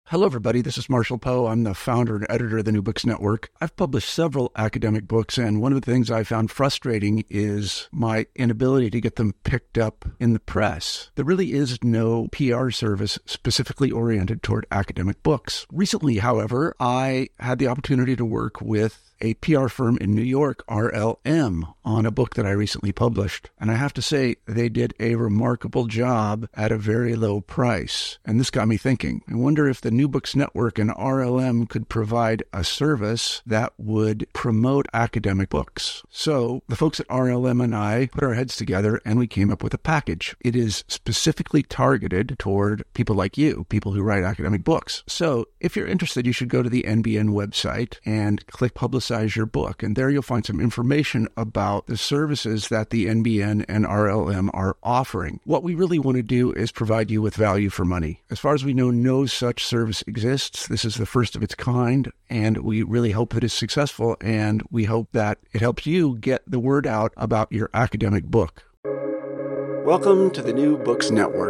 Hello, everybody. This is Marshall Poe. I'm the founder and editor of the New Books Network. I've published several academic books, and one of the things I found frustrating is my inability to get them picked up in the press. There really is no PR service specifically oriented toward academic books. Recently, however, I had the opportunity to work with a PR firm in New York, RLM, on a book that I recently published. And I have to say, they did a remarkable job at a very low price. And this got me thinking. I wonder if the New Books Network and RLM could provide a service that would promote academic books. So the folks at RLM and I put our heads together and we came up with a package. It is specifically targeted toward people like you, people who write academic books. So if you're interested, you should go to the NBN website and click Publicize Your Book. And there you'll find some information about the services that the NBN and RLM are offering. What we really want to do is provide you with value for money. As far as we know, no such service exists. This is the first of its kind, and we really hope that it's successful, and we hope that it helps you get the word out about your academic book. Welcome to the New Books Network.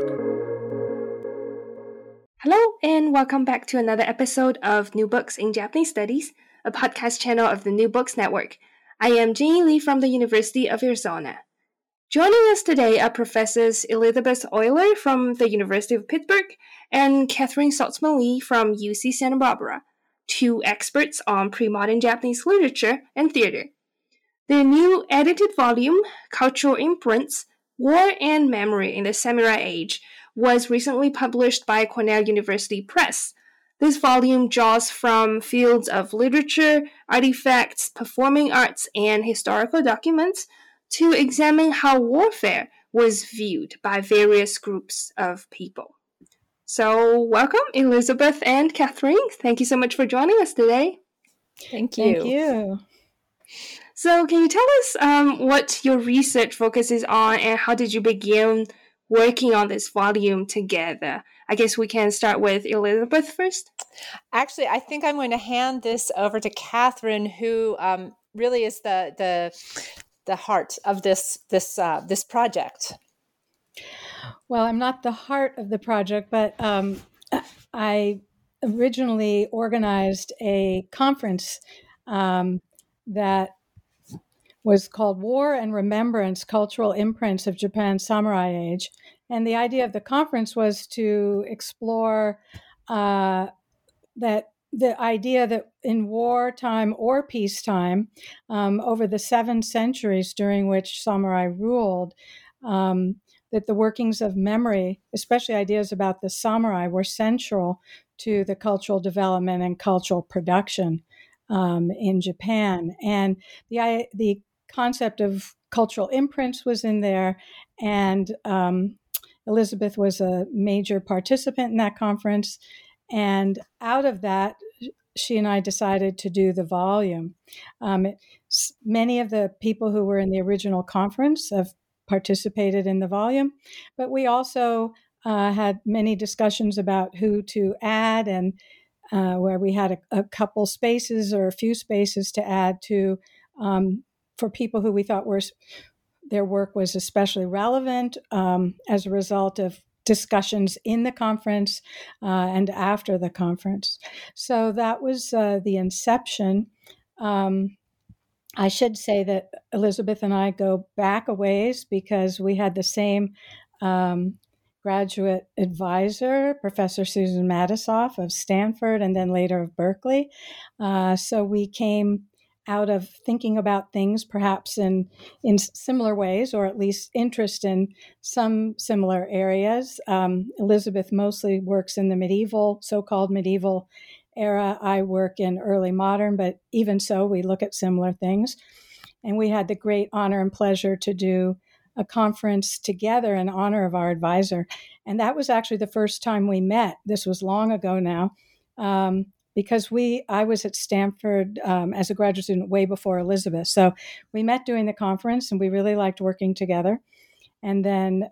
Hello, and welcome back to another episode of New Books in Japanese Studies, a podcast channel of the New Books Network. I am Jeannie Lee from the University of Arizona. Joining us today are Professors Elizabeth Euler from the University of Pittsburgh and Catherine Saltzman Lee from UC Santa Barbara, two experts on pre-modern Japanese literature and theater. Their new edited volume, Cultural Imprints, War and Memory in the Samurai Age, was recently published by Cornell University Press. This volume draws from fields of literature, artifacts, performing arts, and historical documents to examine how warfare was viewed by various groups of people. So, welcome, Elizabeth and Catherine. Thank you so much for joining us today. Thank you. Thank you. So, can you tell us what your research focuses on and how did you begin working on this volume together? I guess we can start with Elizabeth first. Actually, I think I'm going to hand this over to Catherine, who really is the heart of this project. Well, I'm not the heart of the project, but I originally organized a conference that was called War and Remembrance, Cultural Imprints of Japan's Samurai Age. And the idea of the conference was to explore that the idea that in wartime or peacetime, over the 7 centuries during which samurai ruled, that the workings of memory, especially ideas about the samurai, were central to the cultural development and cultural production in Japan. And the concept of cultural imprints was in there, and Elizabeth was a major participant in that conference. And out of that, she and I decided to do the volume. Many of the people who were in the original conference have participated in the volume, but we also had many discussions about who to add, and where we had a couple spaces or a few spaces to add to for people who we thought their work was especially relevant as a result of discussions in the conference and after the conference. So that was the inception. I should say that Elizabeth and I go back a ways because we had the same graduate advisor, Professor Susan Matisoff of Stanford and then later of Berkeley. So we came out of thinking about things perhaps in similar ways, or at least interest in some similar areas. Elizabeth mostly works in the so-called medieval era. I work in early modern, but even so, we look at similar things. And we had the great honor and pleasure to do a conference together in honor of our advisor. And that was actually the first time we met. This was long ago now. Because I was at Stanford as a graduate student way before Elizabeth. So we met doing the conference and we really liked working together. And then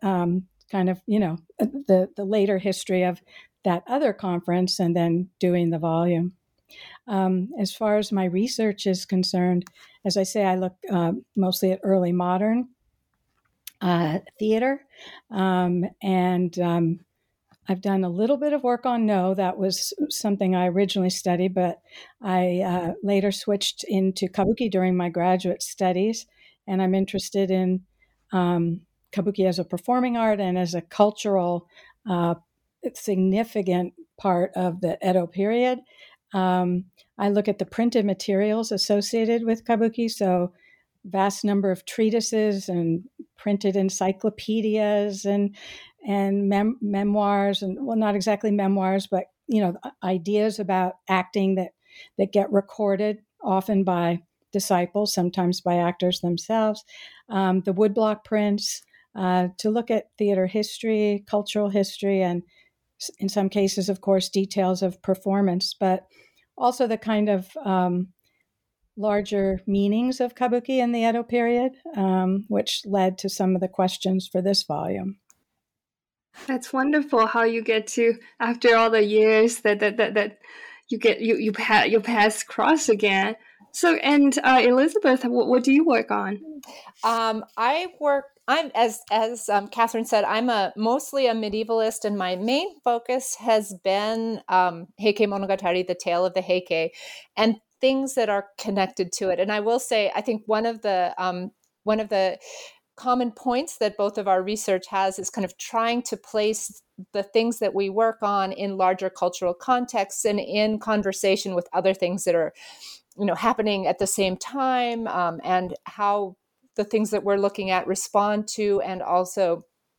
the later history of that other conference and then doing the volume. As far as my research is concerned, as I say, I look mostly at early modern theater and I've done a little bit of work on No. That was something I originally studied, but I later switched into Kabuki during my graduate studies. And I'm interested in Kabuki as a performing art and as a cultural significant part of the Edo period. I look at the printed materials associated with Kabuki, so vast number of treatises and printed encyclopedias and memoirs, and well, not exactly memoirs, but ideas about acting that get recorded, often by disciples, sometimes by actors themselves. The woodblock prints, to look at theater history, cultural history, and in some cases, of course, details of performance, but also the kind of larger meanings of Kabuki in the Edo period, which led to some of the questions for this volume. That's wonderful how you get to, after all the years that you paths cross again. So, and Elizabeth, what do you work on? I'm as Catherine said, I'm mostly a medievalist, and my main focus has been Heike Monogatari, the tale of the Heike, and things that are connected to it. And I will say, I think one of the common points that both of our research has is kind of trying to place the things that we work on in larger cultural contexts and in conversation with other things that are, happening at the same time, and how the things that we're looking at respond to and also,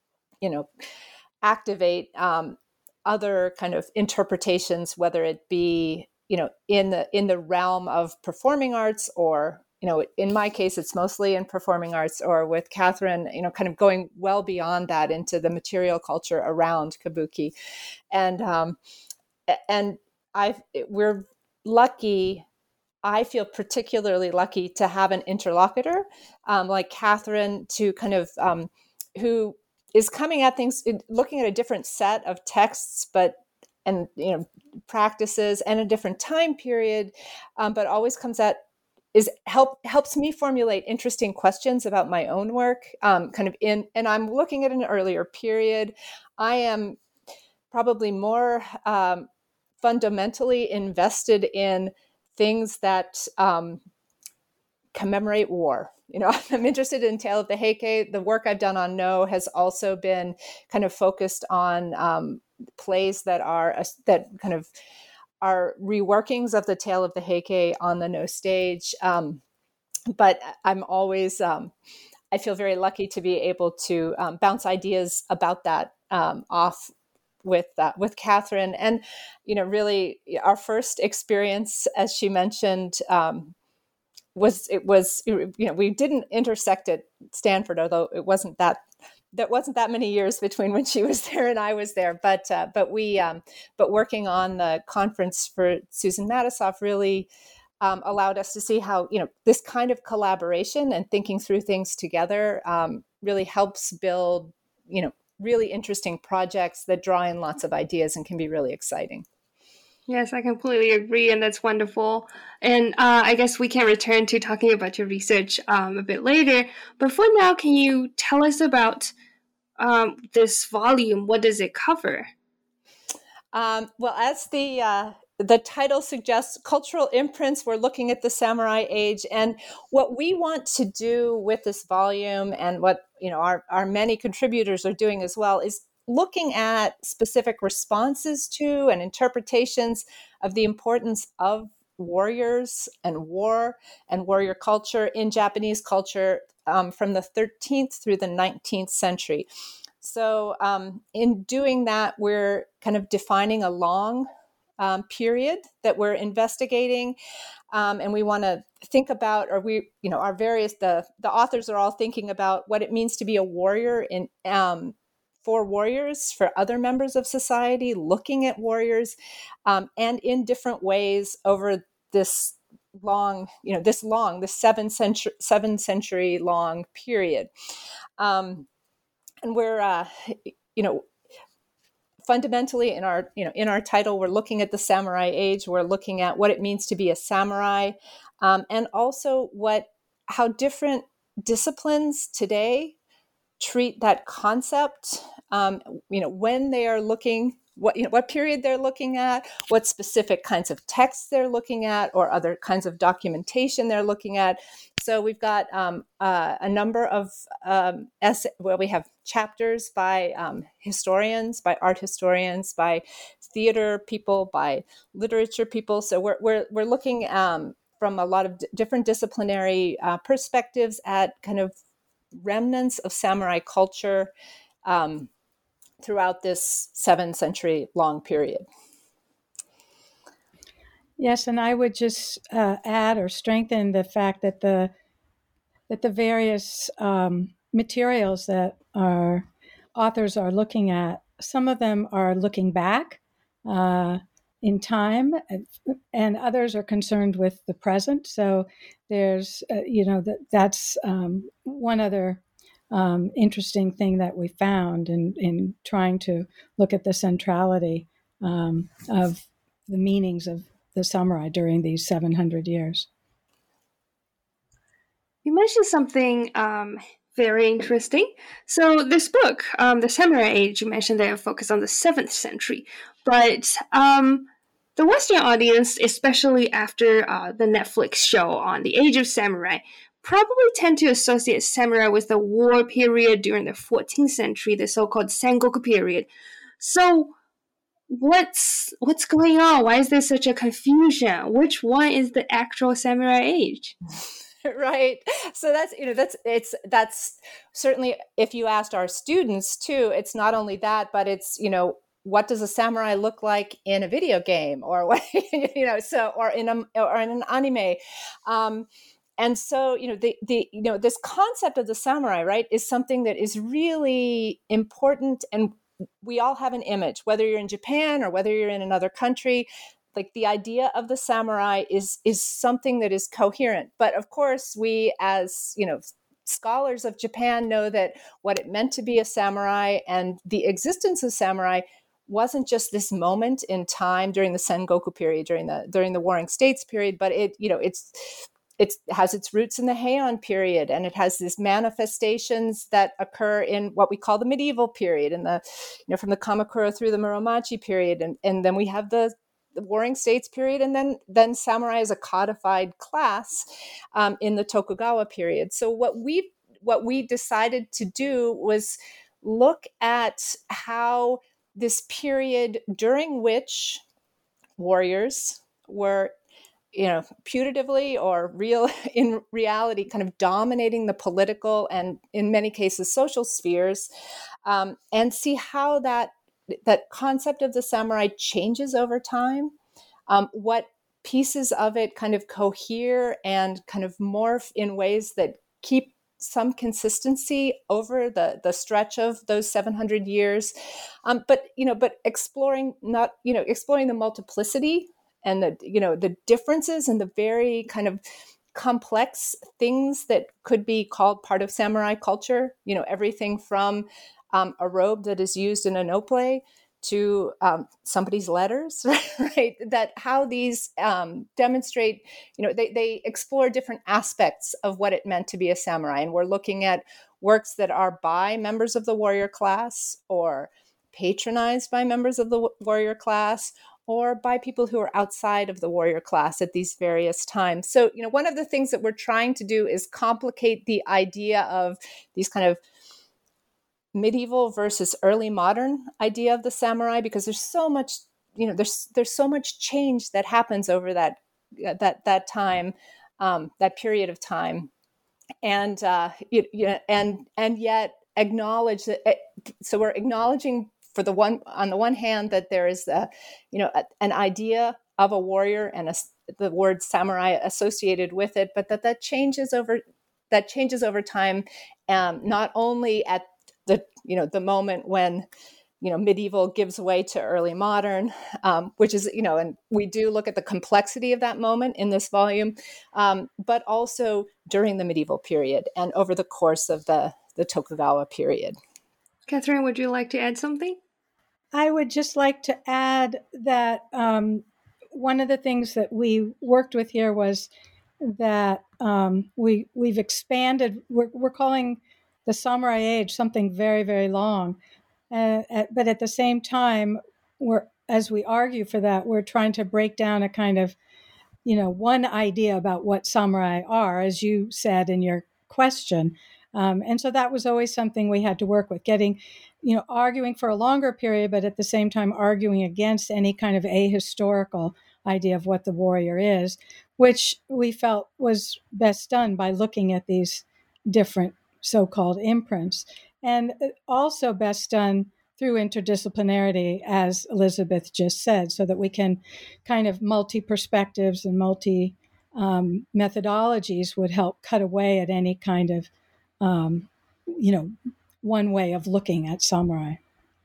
activate other kind of interpretations, whether it be, in the realm of performing arts, or in my case, it's mostly in performing arts, or with Catherine, kind of going well beyond that into the material culture around Kabuki. And we're lucky. I feel particularly lucky to have an interlocutor like Catherine, to kind of who is coming at things, looking at a different set of texts, and practices and a different time period, but always comes at helps me formulate interesting questions about my own work, and I'm looking at an earlier period. I am probably more fundamentally invested in things that commemorate war. I'm interested in Tale of the Heike. The work I've done on No has also been kind of focused on plays that are reworkings of the Tale of the Heike on the No stage. But I'm always, I feel very lucky to be able to bounce ideas about that off with Catherine. And, really our first experience, as she mentioned, we didn't intersect at Stanford, although it wasn't that many years between when she was there and I was there. But working on the conference for Susan Matisoff really allowed us to see how, this kind of collaboration and thinking through things together really helps build, really interesting projects that draw in lots of ideas and can be really exciting. Yes, I completely agree, and that's wonderful. And I guess we can return to talking about your research a bit later. But for now, can you tell us about this volume? What does it cover? Well, as the title suggests, cultural imprints, we're looking at the samurai age. And what we want to do with this volume, and what our many contributors are doing as well, is looking at specific responses to and interpretations of the importance of warriors and war and warrior culture in Japanese culture from the 13th through the 19th century. So in doing that, we're kind of defining a long period that we're investigating. And we want to think about, the authors are all thinking about what it means to be a warrior for warriors, for other members of society, looking at warriors, and in different ways over this long, the 7 century long period. And we're, fundamentally in our title, we're looking at the samurai age. We're looking at what it means to be a samurai, and also how different disciplines today treat that concept, when they are looking, what period they're looking at, what specific kinds of texts they're looking at, or other kinds of documentation they're looking at. So we've got a number of we have chapters by historians, by art historians, by theater people, by literature people. So we're looking from a lot of different disciplinary perspectives at kind of remnants of samurai culture throughout this 7-century long period. Yes, and I would just add or strengthen the fact that the various materials that our authors are looking at, some of them are looking back in time, and others are concerned with the present. So there's, that's one other interesting thing that we found in trying to look at the centrality of the meanings of the samurai during these 700 years. You mentioned something very interesting. So this book, The Samurai Age, you mentioned they are focused on the 7th century, but the Western audience, especially after the Netflix show on the Age of Samurai, probably tend to associate samurai with the war period during the 14th century, the so-called Sengoku period. So what's going on? Why is there such a confusion? Which one is the actual samurai age? Right. So that's certainly, if you asked our students too, it's not only that, but it's, what does a samurai look like in a video game, or what, or in an anime. And so, this concept of the samurai, right, is something that is really important. And we all have an image, whether you're in Japan or whether you're in another country. Like, the idea of the samurai is something that is coherent. But of course, we as, scholars of Japan know that what it meant to be a samurai and the existence of samurai wasn't just this moment in time during the Sengoku period, during the Warring States period, but it has its roots in the Heian period, and it has these manifestations that occur in what we call the medieval period, and from the Kamakura through the Muromachi period, and then we have the Warring States period, and then samurai as a codified class in the Tokugawa period. So what we decided to do was look at how this period during which warriors were, putatively or in reality, kind of dominating the political and in many cases social spheres, and see how that concept of the samurai changes over time, what pieces of it kind of cohere and kind of morph in ways that keep some consistency over the stretch of those 700 years, but exploring the multiplicity and the differences and the very kind of complex things that could be called part of samurai culture. Everything from a robe that is used in an ople to somebody's letters, right? That how these demonstrate, they explore different aspects of what it meant to be a samurai. And we're looking at works that are by members of the warrior class, or patronized by members of the warrior class, or by people who are outside of the warrior class at these various times. So, one of the things that we're trying to do is complicate the idea of these kind of medieval versus early modern idea of the samurai, because there's so much, there's so much change that happens over that time, that period of time, and and yet acknowledge that. So we're acknowledging on the one hand that there is an idea of a warrior and the word samurai associated with it, but that changes over time, not only at the moment when medieval gives way to early modern, which is and we do look at the complexity of that moment in this volume, but also during the medieval period and over the course of the Tokugawa period. Catherine, would you like to add something? I would just like to add that one of the things that we worked with here was that we've expanded. We're calling the samurai age something very, very long, But at the same time, as we argue for that, we're trying to break down a kind of, one idea about what samurai are, as you said in your question. And so that was always something we had to work with, getting, arguing for a longer period, but at the same time arguing against any kind of ahistorical idea of what the warrior is, which we felt was best done by looking at these different so-called imprints, and also best done through interdisciplinarity, as Elizabeth just said, so that we can kind of multi-perspectives and multi-methodologies would help cut away at any kind of, one way of looking at samurai.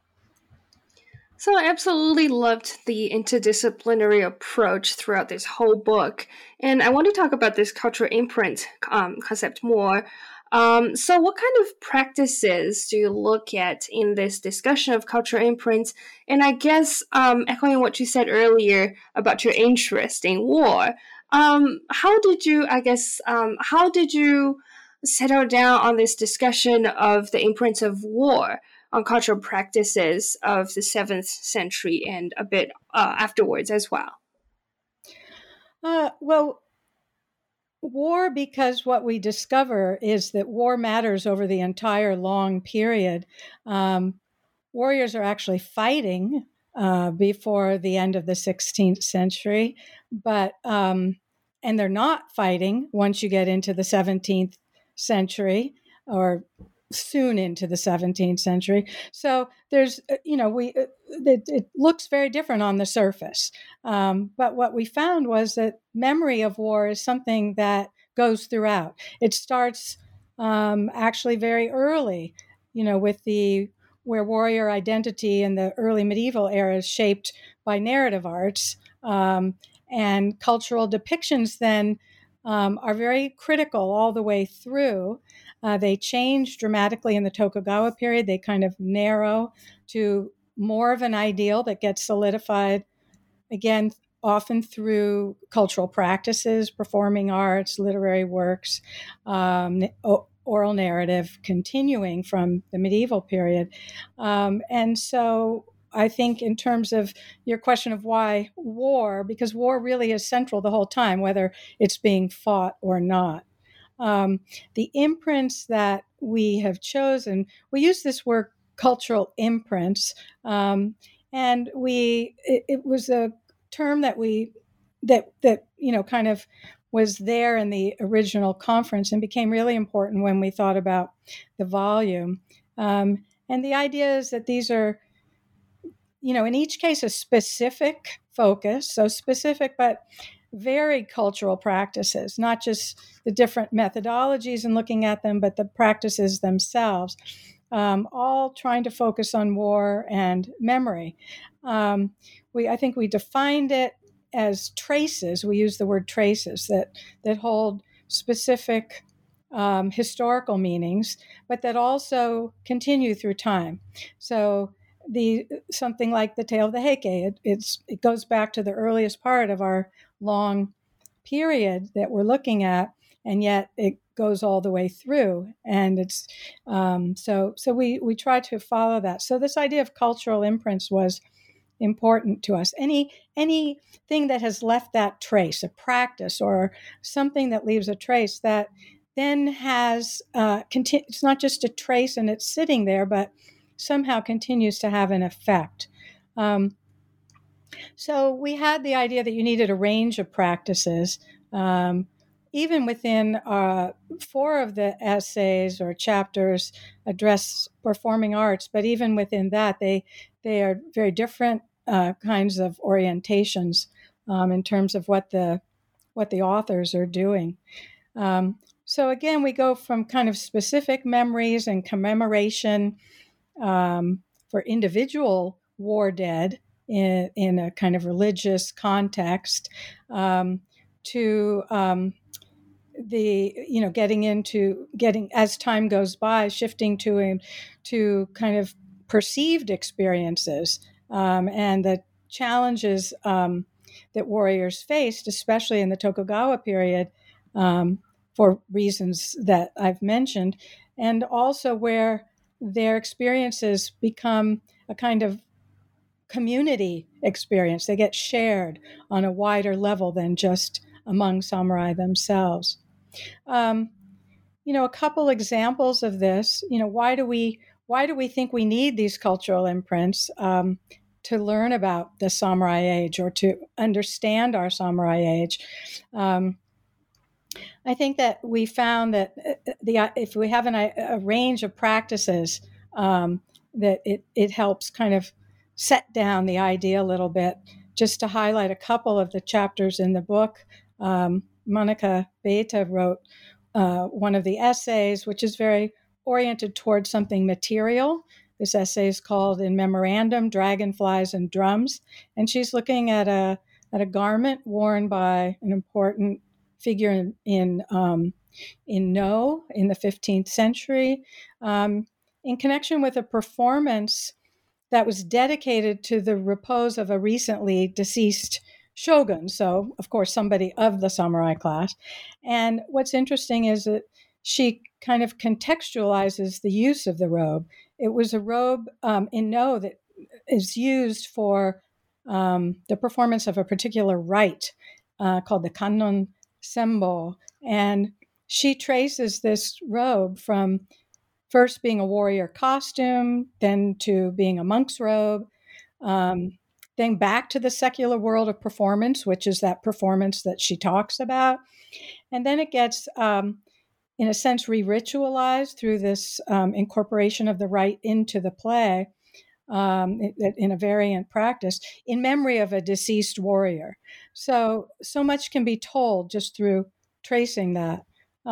So I absolutely loved the interdisciplinary approach throughout this whole book. And I want to talk about this cultural imprint concept more. So what kind of practices do you look at in this discussion of cultural imprints? And I guess echoing what you said earlier about your interest in war, how did you settle down on this discussion of the imprints of war on cultural practices of the 7th century and a bit afterwards as well? Well, war, because what we discover is that war matters over the entire long period. Warriors are actually fighting before the end of the 16th century, but and they're not fighting once you get into the 17th century, or soon into the 17th century. So there's, it looks very different on the surface. But what we found was that memory of war is something that goes throughout. It starts actually very early, with where warrior identity in the early medieval era is shaped by narrative arts, and cultural depictions then are very critical all the way through. They change dramatically in the Tokugawa period. They kind of narrow to more of an ideal that gets solidified, again, often through cultural practices, performing arts, literary works, oral narrative, continuing from the medieval period. And so I think in terms of your question of why war, because war really is central the whole time, whether it's being fought or not. The imprints that we have chosen, we use this word cultural imprints, and it was a term that kind of was there in the original conference and became really important when we thought about the volume. And the idea is that these are, in each case, a specific focus, so specific, but very cultural practices, not just the different methodologies and looking at them, but the practices themselves, all trying to focus on war and memory. I think we defined it as traces. We use the word traces that hold specific historical meanings, but that also continue through time. So something like the Tale of the Heike, it goes back to the earliest part of our long period that we're looking at, and yet it goes all the way through. And it's so we try to follow that. So this idea of cultural imprints was important to us. Anything that has left that trace, a practice or something that leaves a trace that then has it's not just a trace and it's sitting there, but somehow continues to have an effect. So we had the idea that you needed a range of practices. Even within 4 of the essays or chapters address performing arts, but even within that, they are very different kinds of orientations in terms of what the authors are doing. So again, we go from kind of specific memories and commemoration for individual war dead in a kind of religious context, to getting as time goes by, shifting to kind of perceived experiences and the challenges that warriors faced, especially in the Tokugawa period, for reasons that I've mentioned, and also where their experiences become a kind of community experience. They get shared on a wider level than just among samurai themselves. A couple examples of this. Why do we think we need these cultural imprints to learn about the samurai age or to understand our samurai age? I think that we found that if we have a range of practices, that it helps kind of set down the idea a little bit. Just to highlight a couple of the chapters in the book, Monica Beta wrote one of the essays, which is very oriented towards something material. This essay is called In Memorandum, Dragonflies and Drums. And she's looking at a garment worn by an important figure in No in the 15th century, in connection with a performance that was dedicated to the repose of a recently deceased shogun. So, of course, somebody of the samurai class. And what's interesting is that she kind of contextualizes the use of the robe. It was a robe in No that is used for the performance of a particular rite called the Kannon Sembo. And she traces this robe from first being a warrior costume, then to being a monk's robe, then back to the secular world of performance, which is that performance that she talks about. And then it gets, in a sense, re-ritualized through this incorporation of the rite into the play in a variant practice in memory of a deceased warrior. So much can be told just through tracing that.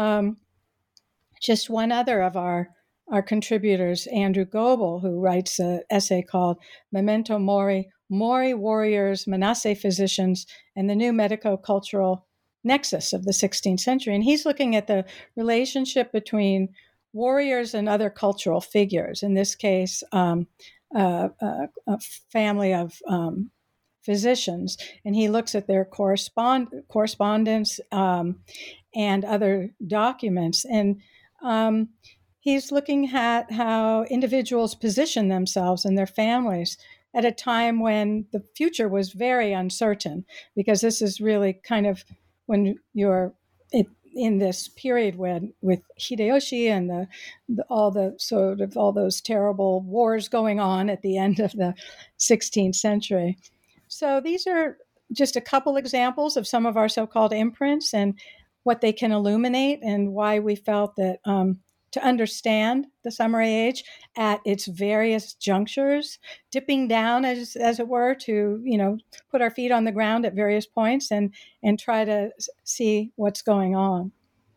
Just one other of our contributors, Andrew Goebel, who writes an essay called Memento Mori, Mori Warriors, Manase Physicians, and the New Medico-Cultural Nexus of the 16th century. And he's looking at the relationship between warriors and other cultural figures, in this case, a family of physicians. And he looks at their correspondence and other documents. And he's looking at how individuals position themselves and their families at a time when the future was very uncertain, because this is really kind of when you're in this period with Hideyoshi and all those terrible wars going on at the end of the 16th century. So these are just a couple examples of some of our so-called imprints and what they can illuminate, and why we felt that to understand the samurai age at its various junctures, dipping down as it were, to put our feet on the ground at various points and try to see what's going on.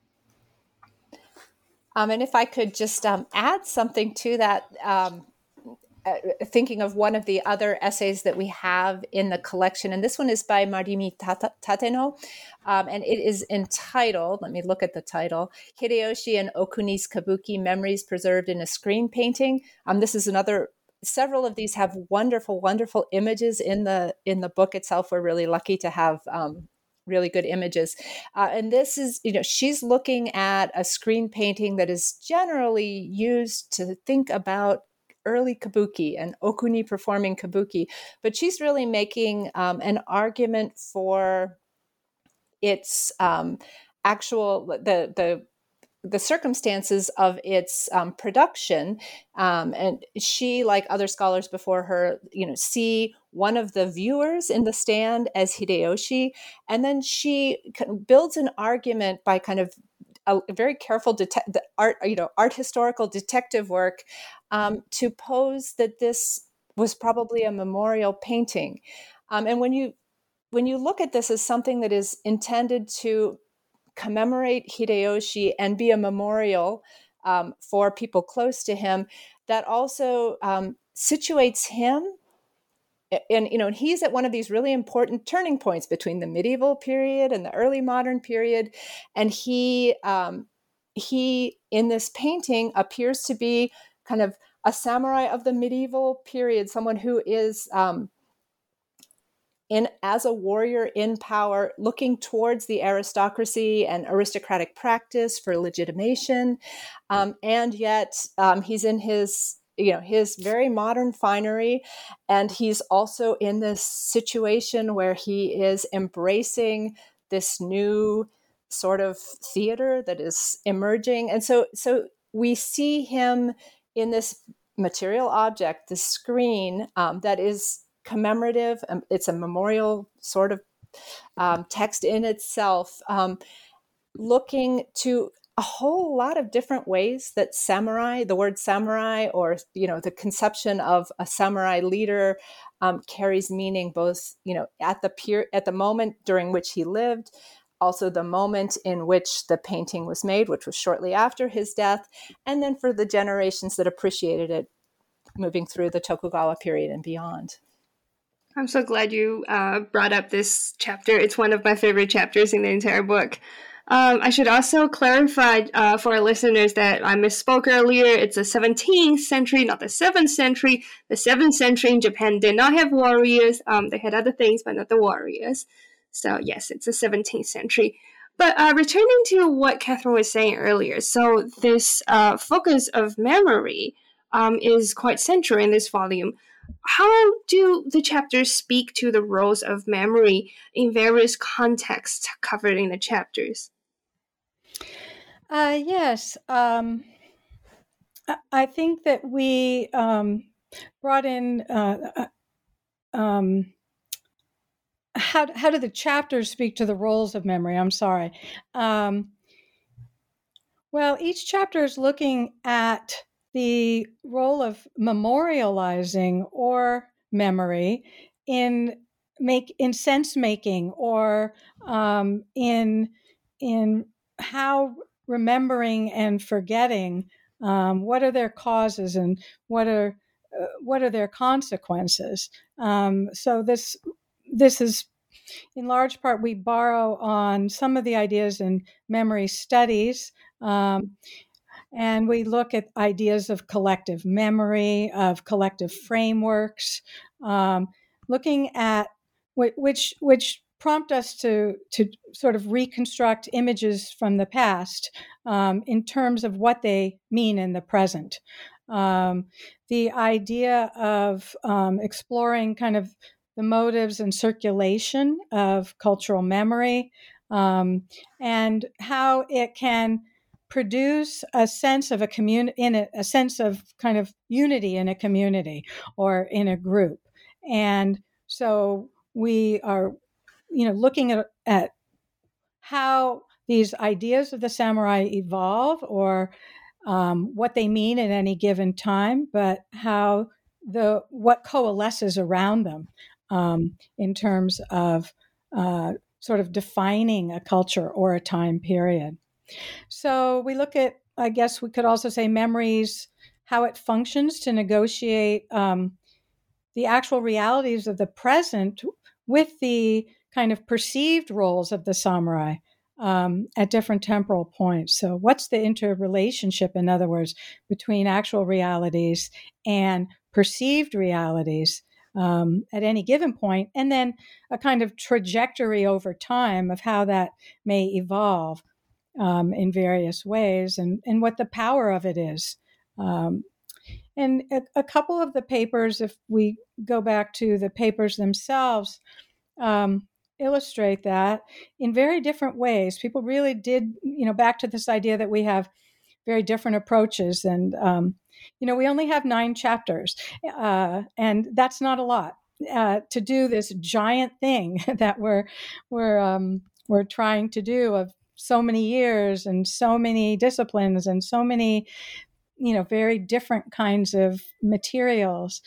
And if I could just add something to that, thinking of one of the other essays that we have in the collection, and this one is by Marimi Tateno, and it is entitled, let me look at the title, Hideyoshi and Okuni's Kabuki, Memories Preserved in a Screen Painting. This is several of these have wonderful, wonderful images in the book itself. We're really lucky to have really good images. And this is, she's looking at a screen painting that is generally used to think about early kabuki and Okuni performing kabuki, but she's really making an argument for its actual the circumstances of its production, and she, like other scholars before her, see one of the viewers in the stand as Hideyoshi, and then she builds an argument by kind of a very careful art historical detective work to pose that this was probably a memorial painting. And when you look at this as something that is intended to commemorate Hideyoshi and be a memorial for people close to him, that also situates him. And he's at one of these really important turning points between the medieval period and the early modern period, and he in this painting appears to be kind of a samurai of the medieval period, someone who is as a warrior in power, looking towards the aristocracy and aristocratic practice for legitimation. And yet he's in his very modern finery. And he's also in this situation where he is embracing this new sort of theater that is emerging. And so we see him in this material object, the screen, that is commemorative. It's a memorial sort of text in itself, looking to a whole lot of different ways that the word samurai, or the conception of a samurai leader, carries meaning both at the moment during which he lived, also the moment in which the painting was made, which was shortly after his death, and then for the generations that appreciated it moving through the Tokugawa period and beyond. I'm so glad you brought up this chapter. It's one of my favorite chapters in the entire book. I should also clarify for our listeners that I misspoke earlier. It's the 17th century, not the 7th century. The 7th century in Japan did not have warriors. They had other things, but not the warriors. So yes, it's the 17th century. But returning to what Catherine was saying earlier, so this focus of memory is quite central in this volume. How do the chapters speak to the roles of memory in various contexts covered in the chapters? Yes. I think that we brought in how do the chapters speak to the roles of memory? I'm sorry. Well, each chapter is looking at the role of memorializing or memory in sense making, or in how remembering and forgetting, what are their causes and what are their consequences. So this is, in large part, we borrow on some of the ideas in memory studies. And we look at ideas of collective memory, of collective frameworks, looking at which prompt us to sort of reconstruct images from the past in terms of what they mean in the present. The idea of exploring kind of the motives and circulation of cultural memory, and how it can produce a sense of a sense of kind of unity in a community or in a group. And so we are, looking at how these ideas of the samurai evolve, or what they mean at any given time, but what coalesces around them in terms of sort of defining a culture or a time period. So we look at, I guess we could also say, memories, how it functions to negotiate the actual realities of the present with the kind of perceived roles of the samurai at different temporal points. So what's the interrelationship, in other words, between actual realities and perceived realities at any given point, and then a kind of trajectory over time of how that may evolve in various ways, and what the power of it is. And a couple of the papers, if we go back to the papers themselves, illustrate that in very different ways. People really did, back to this idea that we have very different approaches. And, we only have 9 chapters, and that's not a lot to do this giant thing that we're trying to do, of so many years and so many disciplines and so many, very different kinds of materials.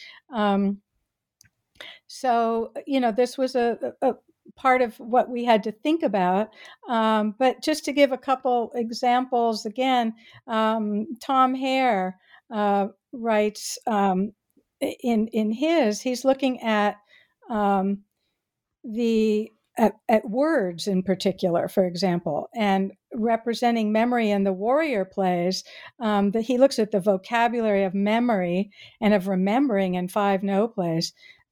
So, this was a part of what we had to think about. But just to give a couple examples, again, Tom Hare writes in he's looking at at words in particular, for example, and representing memory in the warrior plays, that he looks at the vocabulary of memory and of remembering in 5 No plays,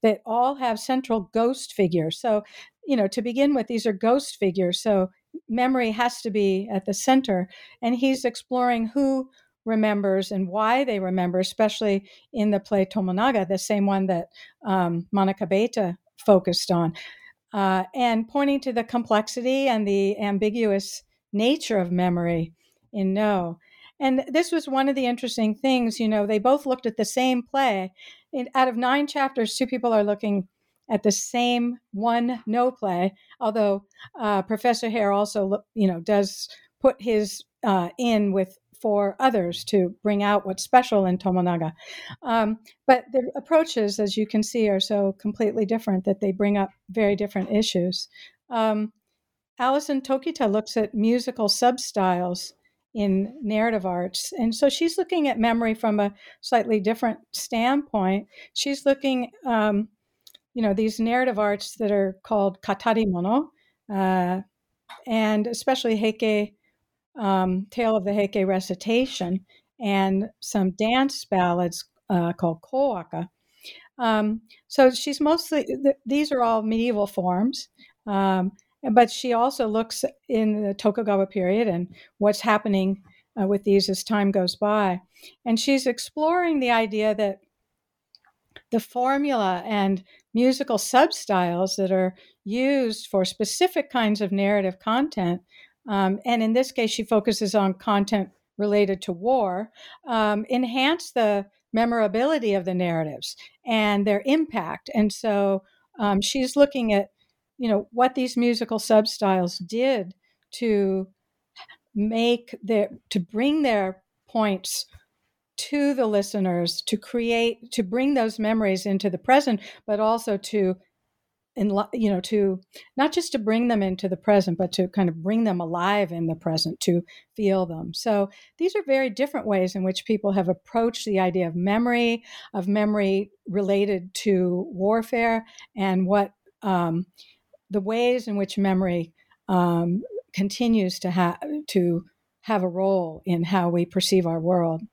that all have central ghost figures. So, to begin with, these are ghost figures. So memory has to be at the center. And he's exploring who remembers and why they remember, especially in the play Tomonaga, the same one that Monica Beta focused on, and pointing to the complexity and the ambiguous nature of memory in No. And this was one of the interesting things, they both looked at the same play. Out of 9 chapters, 2 people are looking at the same one No play, although Professor Hare also, does put his in with 4 others to bring out what's special in Tomonaga. But the approaches, as you can see, are so completely different that they bring up very different issues. Alison Tokita looks at musical substyles in narrative arts. And so she's looking at memory from a slightly different standpoint. She's looking, these narrative arts that are called katarimono, and especially Heike, Tale of the Heike Recitation, and some dance ballads called Kowaka. So she's mostly, these are all medieval forms, but she also looks in the Tokugawa period and what's happening with these as time goes by. And she's exploring the idea that the formula and musical substyles that are used for specific kinds of narrative content, and in this case, she focuses on content related to war, enhance the memorability of the narratives and their impact. And so she's looking at, what these musical substyles did to bring their points to the listeners, to bring those memories into the present, but also to not just to bring them into the present, but to kind of bring them alive in the present, to feel them. So these are very different ways in which people have approached the idea of memory related to warfare, and what the ways in which memory continues to have a role in how we perceive our world.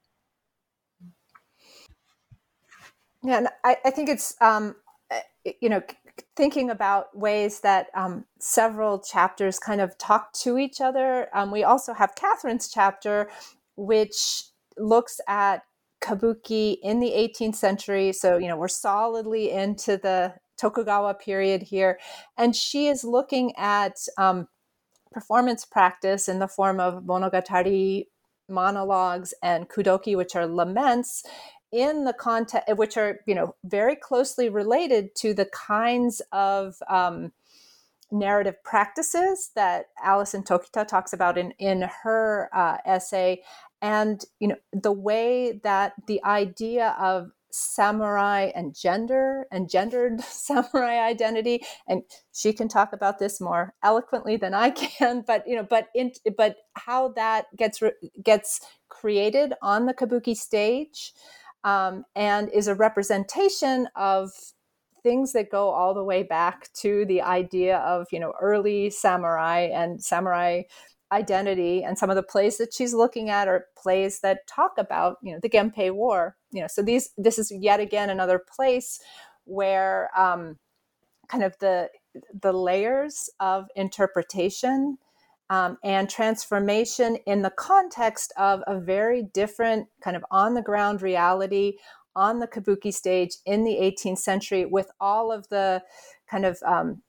Yeah, and I think it's, thinking about ways that several chapters kind of talk to each other. We also have Catherine's chapter, which looks at kabuki in the 18th century. So, we're solidly into the Tokugawa period here. And she is looking at performance practice in the form of monogatari, monologues, and kudoki, which are laments, in the context, which are, very closely related to the kinds of narrative practices that Alison Tokita talks about in her essay. And, the way that the idea of samurai and gender and gendered samurai identity, and she can talk about this more eloquently than I can, but how that gets created on the kabuki stage, and is a representation of things that go all the way back to the idea of early samurai and samurai identity. And some of the plays that she's looking at are plays that talk about the Genpei War. So this is yet again another place where kind of the layers of interpretation and transformation in the context of a very different kind of on the ground reality on the kabuki stage in the 18th century, with all of the kind of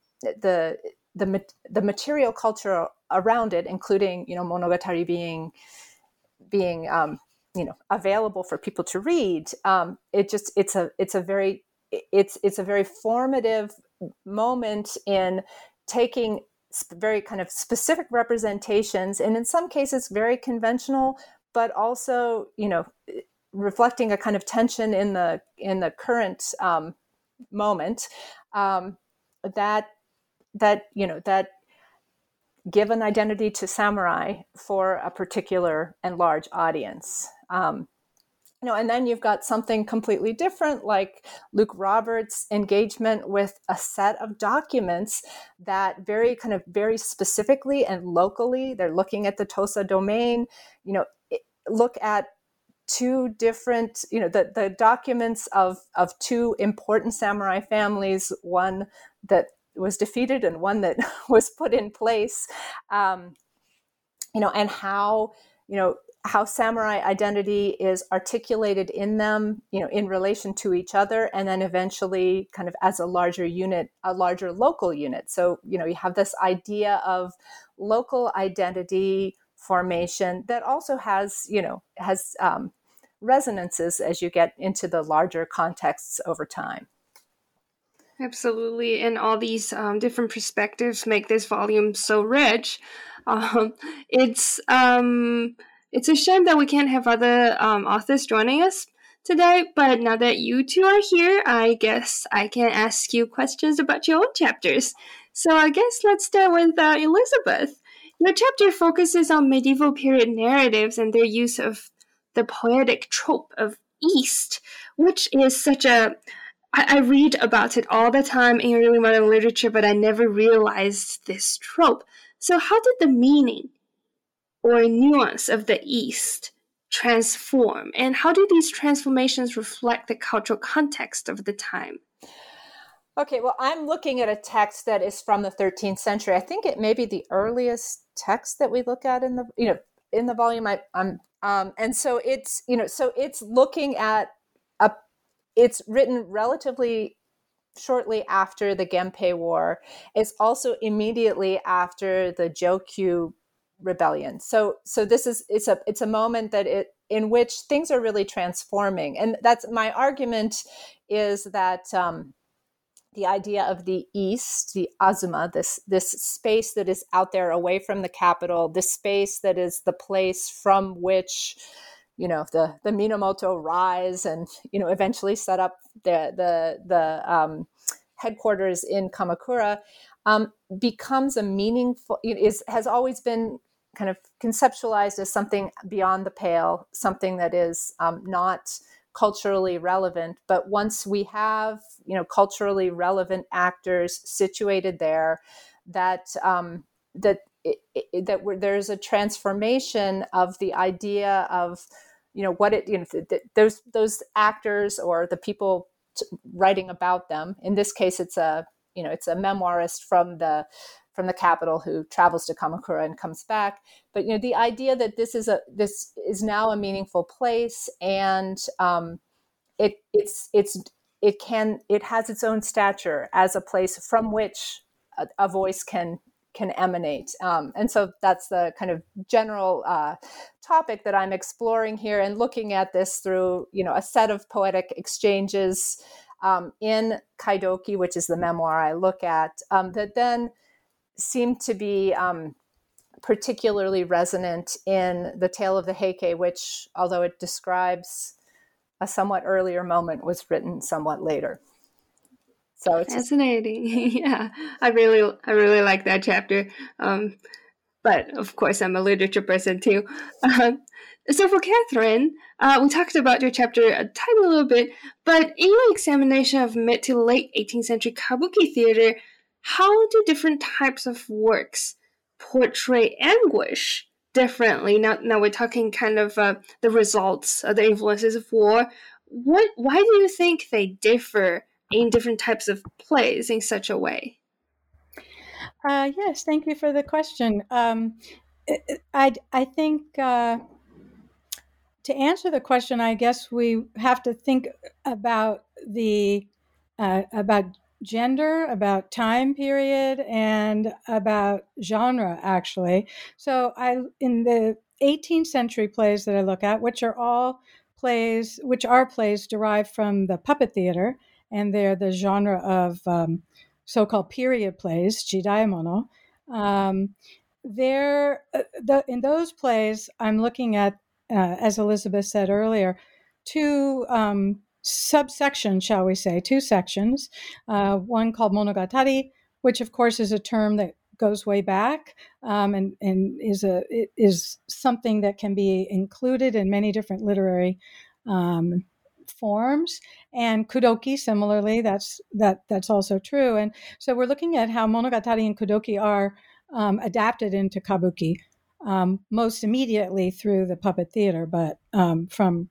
the material culture around it, including monogatari being available for people to read. It's a very formative moment in taking very kind of specific representations, and in some cases very conventional, but also reflecting a kind of tension in the current moment, that give an identity to samurai for a particular and large audience. And then you've got something completely different, like Luke Roberts' engagement with a set of documents that very specifically and locally, they're looking at the Tosa domain, look at two different, the documents of two important samurai families, one that was defeated and one that was put in place, and how samurai identity is articulated in them, in relation to each other, and then eventually kind of as a larger unit, a larger local unit. So, you have this idea of local identity formation that also has resonances as you get into the larger contexts over time. Absolutely, and all these different perspectives make this volume so rich. It's a shame that we can't have other authors joining us today, but now that you two are here, I guess I can ask you questions about your own chapters. So I guess let's start with Elizabeth. Your chapter focuses on medieval period narratives and their use of the poetic trope of East, which is such a... I read about it all the time in early modern literature, but I never realized this trope. So how did the meaning or nuance of the East transform, and how do these transformations reflect the cultural context of the time? Okay, well, I'm looking at a text that is from the 13th century. I think it may be the earliest text that we look at in the volume. And so it's looking at it's written relatively shortly after the Genpei War. It's also immediately after the Jokyu rebellion. So it's a moment in which things are really transforming. And that's my argument, is that the idea of the East, the Azuma, this space that is out there away from the capital, this space that is the place from which the Minamoto rise and eventually set up the headquarters in Kamakura, becomes a meaningful, has always been kind of conceptualized as something beyond the pale, something that is not culturally relevant. But once we have culturally relevant actors situated there, there's a transformation of the idea of those actors or the people writing about them. In this case, it's a memoirist from the capital who travels to Kamakura and comes back. But the idea that this is now a meaningful place, and it has its own stature as a place from which a voice can emanate. And so that's the kind of general topic that I'm exploring here, and looking at this through, a set of poetic exchanges in Kaidoki, which is the memoir I look at, that then seem to be particularly resonant in The Tale of the Heike, which, although it describes a somewhat earlier moment, was written somewhat later. So it's fascinating. Yeah, I really like that chapter. But of course, I'm a literature person too. So for Catherine, we talked about your chapter a tiny little bit, but in your examination of mid to late 18th century kabuki theater, how do different types of works portray anguish differently? Now we're talking kind of the results, the influences of war. Why do you think they differ in different types of plays in such a way? Yes, thank you for the question. I think to answer the question, I guess we have to think about about gender, about time period, and about genre, actually. So in the 18th century plays that I look at, which are plays derived from the puppet theater, and they're the genre of so-called period plays, jidaimono. In those plays, I'm looking at, as Elizabeth said earlier, two subsections, shall we say, two sections. One called monogatari, which of course is a term that goes way back, and is something that can be included in many different literary forms. And kudoki, similarly, that's also true. And so we're looking at how monogatari and kudoki are adapted into kabuki, most immediately through the puppet theater, but from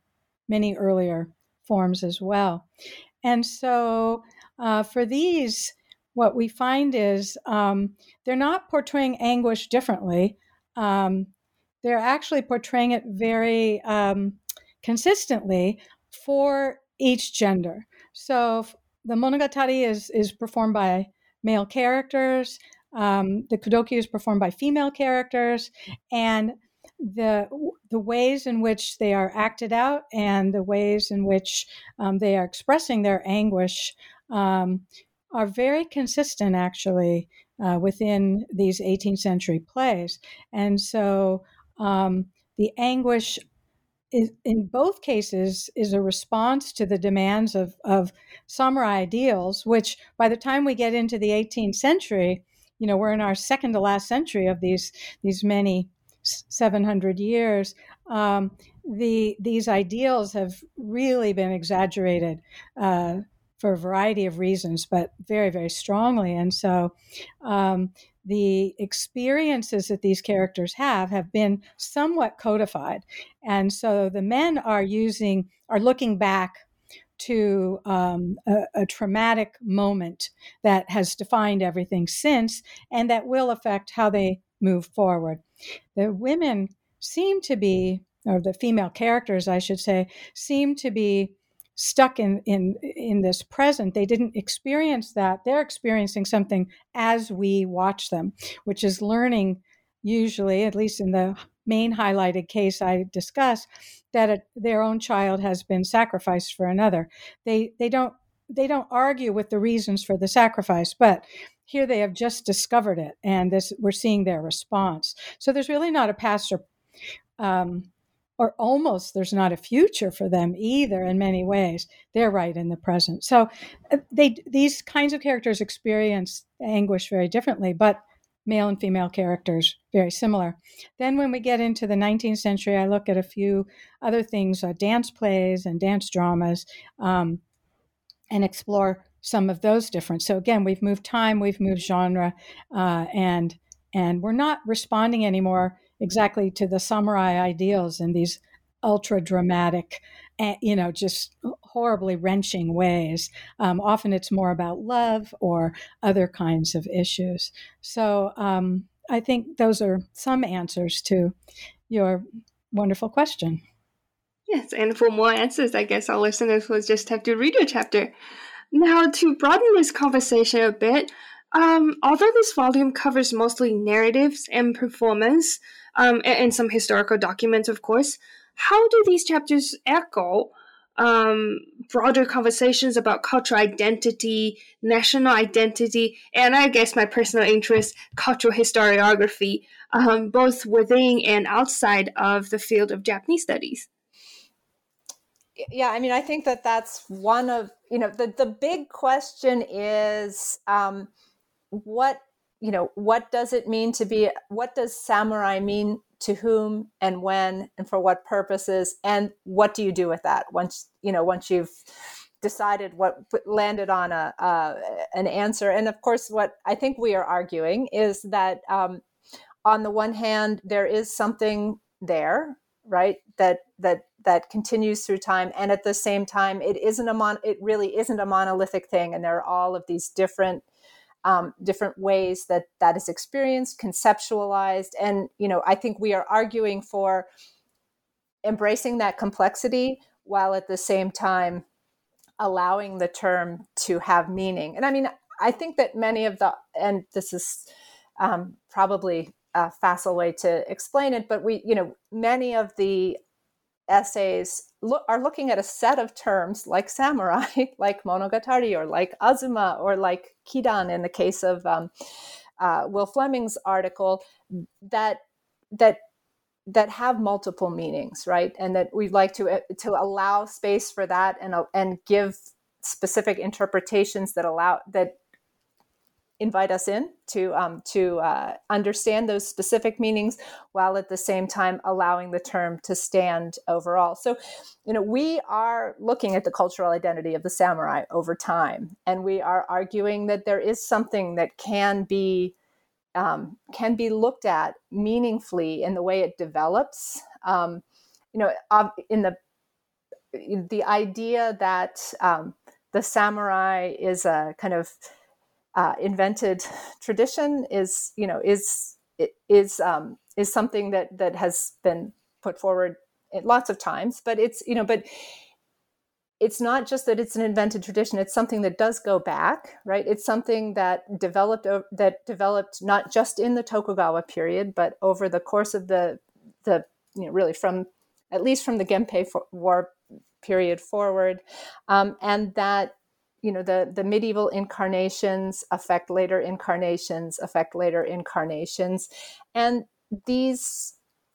many earlier forms as well. And so for these, what we find is they're not portraying anguish differently. They're actually portraying it very consistently for each gender. So the monogatari is performed by male characters. The kudoki is performed by female characters, and the ways in which they are acted out and the ways in which they are expressing their anguish are very consistent, actually, within these 18th century plays. And so the anguish in both cases is a response to the demands of samurai ideals, which by the time we get into the 18th century, we're in our second to last century of these many 700 years. These ideals have really been exaggerated for a variety of reasons, but very, very strongly. And so the experiences that these characters have been somewhat codified. And so the men are looking back to a traumatic moment that has defined everything since, and that will affect how they move forward. The women seem to be, or the female characters, I should say, seem to be stuck in this present. They didn't experience that. They're experiencing something as we watch them, which is learning, usually, at least in the main highlighted case I discuss, that their own child has been sacrificed for another. They don't argue with the reasons for the sacrifice, but here they have just discovered it, and we're seeing their response. So there's really not a past or almost there's not a future for them either. In many ways, they're right in the present. So these kinds of characters experience anguish very differently, but male and female characters very similar. Then when we get into the 19th century, I look at a few other things, dance plays and dance dramas, and explore some of those different. So again, we've moved time, we've moved genre, and we're not responding anymore exactly to the samurai ideals in these ultra dramatic, just horribly wrenching ways. Often it's more about love or other kinds of issues. So I think those are some answers to your wonderful question. Yes, and for more answers, I guess our listeners will just have to read your chapter. Now, to broaden this conversation a bit, although this volume covers mostly narratives and performance, and some historical documents, of course, how do these chapters echo broader conversations about cultural identity, national identity, and I guess my personal interest, cultural historiography, both within and outside of the field of Japanese studies? Yeah, I mean, I think that's one of, the big question is what does it mean to be, what does samurai mean to whom and when and for what purposes, and what do you do with that once you've decided what landed on an answer. And of course, what I think we are arguing is that on the one hand, there is something there, right, that continues through time, and at the same time, it really isn't a monolithic thing, and there are all of these different ways that is experienced, conceptualized, and I think we are arguing for embracing that complexity while at the same time allowing the term to have meaning. And I mean, I think that and this is probably a facile way to explain it, but many of the essays are looking at a set of terms like samurai, like monogatari, or like azuma, or like kidan in the case of Will Fleming's article, that have multiple meanings, right? And that we'd like to allow space for that and give specific interpretations that invite us in to understand those specific meanings, while at the same time allowing the term to stand overall. So, we are looking at the cultural identity of the samurai over time, and we are arguing that there is something that can be looked at meaningfully in the way it develops. In the the idea that the samurai is a kind of invented tradition is something that has been put forward lots of times, but it's not just that it's an invented tradition. It's something that does go back, right? It's something that developed not just in the Tokugawa period, but over the course of the really at least from the Genpei War period forward, and that the medieval incarnations affect later incarnations, and these.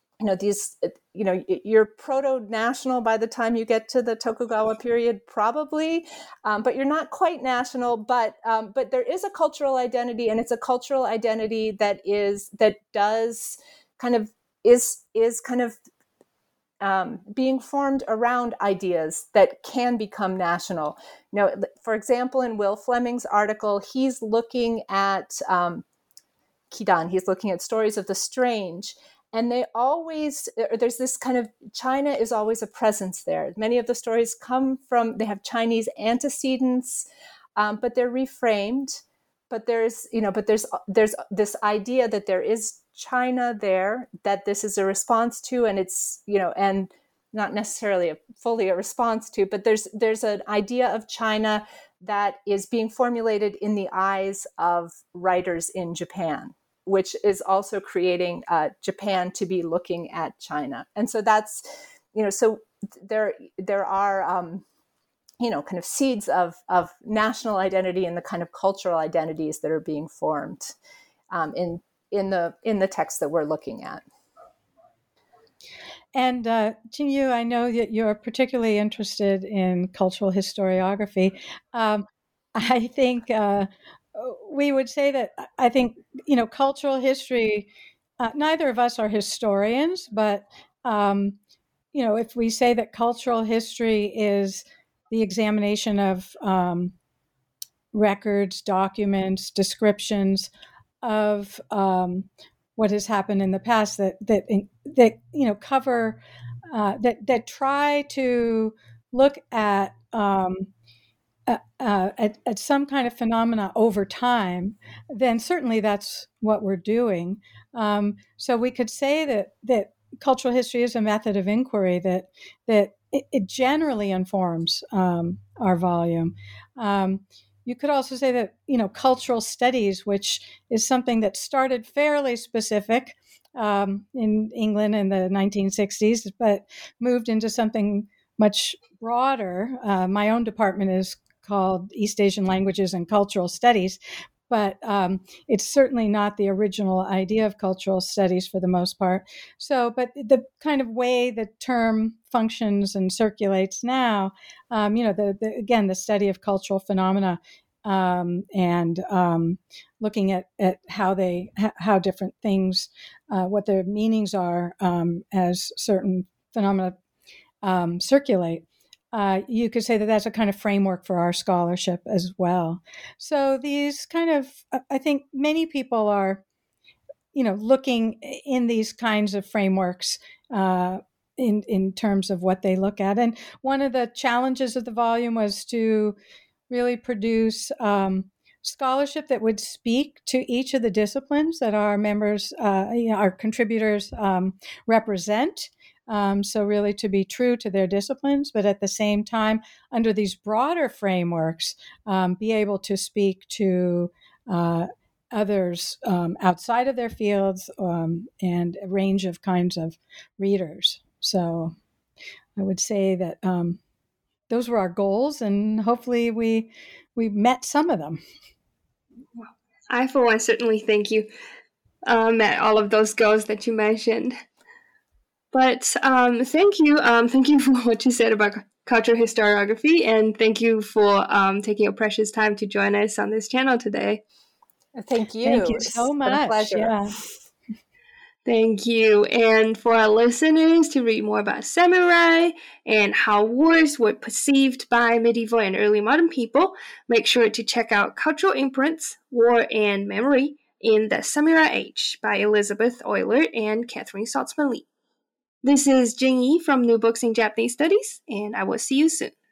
You're proto-national by the time you get to the Tokugawa period, probably, but you're not quite national. But there is a cultural identity, and it's a cultural identity that is being formed around ideas that can become national. For example, in Will Fleming's article, he's looking at Kidan. He's looking at stories of the strange. And there's this kind of, China is always a presence there. Many of the stories they have Chinese antecedents, but they're reframed. But there's this idea that there is China there, that this is a response to, and it's, and not necessarily fully a response to, but there's an idea of China that is being formulated in the eyes of writers in Japan, which is also creating Japan to be looking at China. And so that's, so there are, kind of seeds of national identity and the kind of cultural identities that are being formed in the text that we're looking at. And Jingyu, I know that you're particularly interested in cultural historiography. I think we would say that I think, cultural history, neither of us are historians, but, if we say that cultural history is the examination of records, documents, descriptions of what has happened in the past that cover, that try to look at some kind of phenomena over time, then certainly that's what we're doing. So we could say that cultural history is a method of inquiry that it generally informs our volume. You could also say that, cultural studies, which is something that started fairly specific in England in the 1960s, but moved into something much broader. My own department is called East Asian Languages and Cultural Studies, but it's certainly not the original idea of cultural studies for the most part. So, but the kind of way the term functions and circulates now, again, the study of cultural phenomena and looking at how different things, what their meanings are as certain phenomena circulate. You could say that that's a kind of framework for our scholarship as well. So these kind of, I think many people are, looking in these kinds of frameworks in terms of what they look at. And one of the challenges of the volume was to really produce scholarship that would speak to each of the disciplines that our members, our contributors represent. So really to be true to their disciplines, but at the same time, under these broader frameworks, be able to speak to others outside of their fields and a range of kinds of readers. So I would say that those were our goals, and hopefully we met some of them. I, for one, certainly think you met all of those goals that you mentioned. But thank you for what you said about cultural historiography, and thank you for taking your precious time to join us on this channel today. Thank you. Thank you so much. It's been a pleasure. Yeah. Thank you. And for our listeners to read more about samurai and how wars were perceived by medieval and early modern people, make sure to check out Cultural Imprints, War and Memory in the Samurai Age by Elizabeth Euler and Catherine Saltzman Lee. This is Jing Yi from New Books in Japanese Studies, and I will see you soon.